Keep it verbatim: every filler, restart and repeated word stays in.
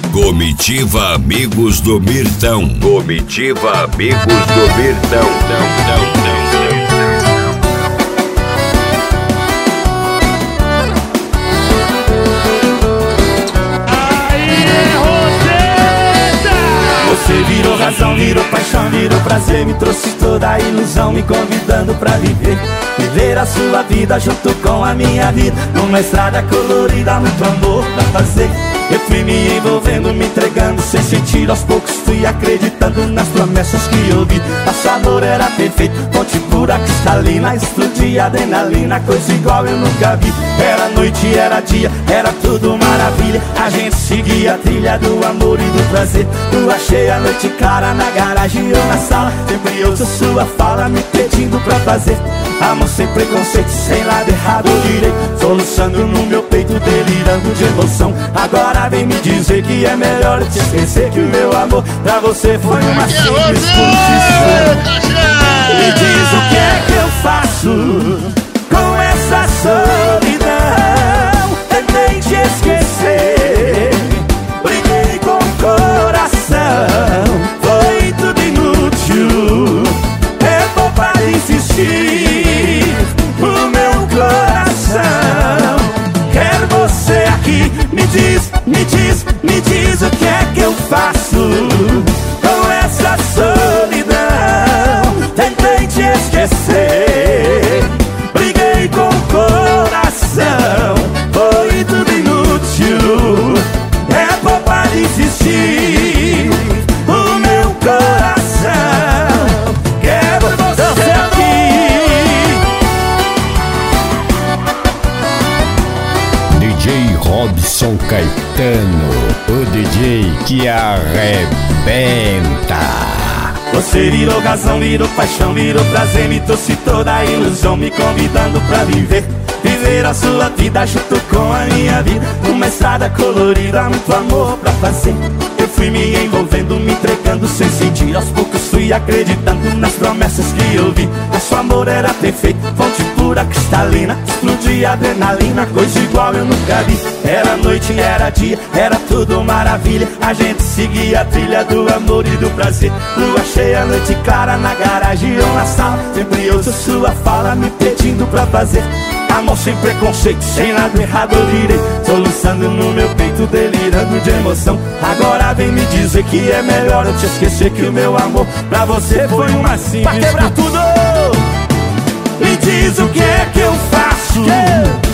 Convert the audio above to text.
Comitiva Amigos do Mirtão. Comitiva Amigos do Mirtão. Não, não, não, Você virou razão, virou paixão, virou prazer, me trouxe toda a ilusão, me convidando pra viver. Viver a sua vida junto com a minha vida, numa estrada colorida, muito amor pra fazer. Eu fui me envolvendo, me entregando sem sentir, aos poucos fui acreditando nas promessas que eu vi. Nosso amor era perfeito, fonte pura, cristalina, explodia adrenalina, coisa igual eu nunca vi. Era noite, era dia, era tudo maravilha. A gente seguia a trilha do amor e do prazer. Lua cheia, noite clara, na garagem ou na sala, sempre ouço sua fala, me pedindo pra fazer. Amor sem preconceito, sem lado errado ou direito, soluçando no meu peito, delirando de emoção. Agora vem me dizer que é melhor eu te esquecer, que o meu amor pra você foi uma simples curtição. Me diz o que é que eu faço com essa solidão. Tentei te esquecer, briguei com o coração, foi tudo inútil, é bom para insistir. O meu coração quer você aqui. Me diz, me diz, me diz o que é que eu faço com essa solidão. Tentei te esquecer, briguei com o coração, foi tudo inútil, é bom para insistir. O meu coração quer você aqui. D J Robson Caetano, o D J que arrebenta. Você virou razão, virou paixão, virou prazer, me trouxe toda a ilusão, me convidando pra viver. Viver a sua vida junto com a minha vida, numa estrada colorida, muito amor pra fazer. Eu fui me envolvendo, me entregando sem sentir, aos poucos fui acreditando nas promessas que eu vi. Nosso amor era perfeito, fonte pura, cristalina, explodia adrenalina, coisa igual eu nunca vi. Era noite, era dia, era tudo maravilha. A gente seguia a trilha do amor e do prazer. Lua cheia, noite clara, na garagem ou na sala, sempre ouço sua fala, me pedindo pra fazer. Amor sem preconceito, sem nada errado ou direito, soluçando no meu peito, delirando de emoção. Agora vem me dizer que é melhor eu te esquecer, que o meu amor pra você foi uma simples. Pra quebrar tudo! Me diz o que é que eu faço